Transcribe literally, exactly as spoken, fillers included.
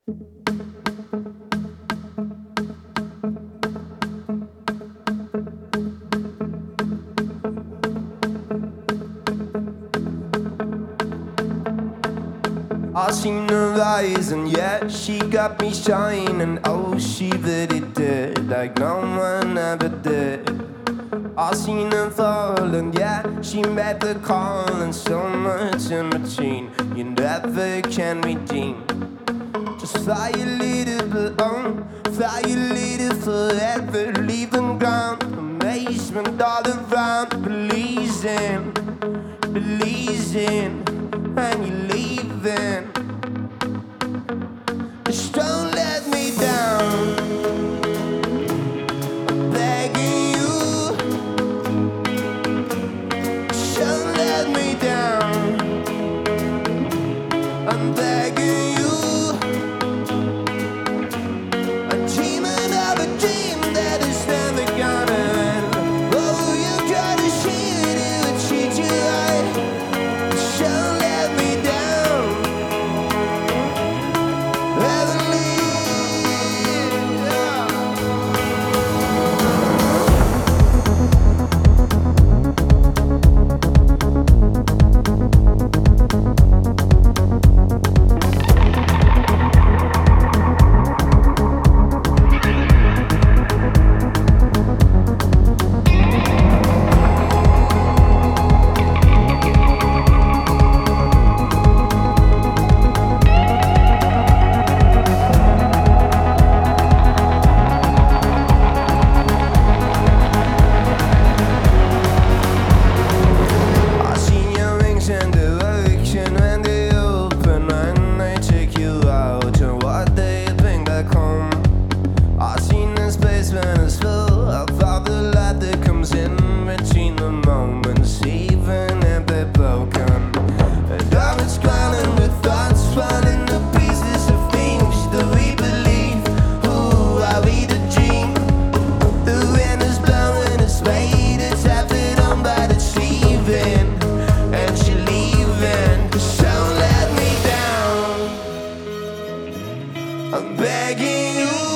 I seen her eyes and yeah, she got me shining. Oh, she really did, like no one ever did. I seen her fall and yeah, she made the call. And so much in between, you never can redeem. Just fly a little bit on, fly a little forever. Leave the ground, amazement all around. Believes in, believes in, and you're leaving. Just don't let me down, I'm begging you. Just don't let me down, I'm begging you. I'm dreaming of a dream that is never gonna end. Oh, you try to see it, it would treat you right. Just don't let me down, heavenly, yeah. I seen your wings in direction when they open, when they take you out and what they bring back home. I seen the space when it's full of all the light that comes in between the moments, even if they're broken. And I was crying with thoughts falling to pieces of things that we believe. Who are we to dream? The wind is blowing its weight, it's half it on but it's leaving. And she leaving, just don't let me down, I'm begging you.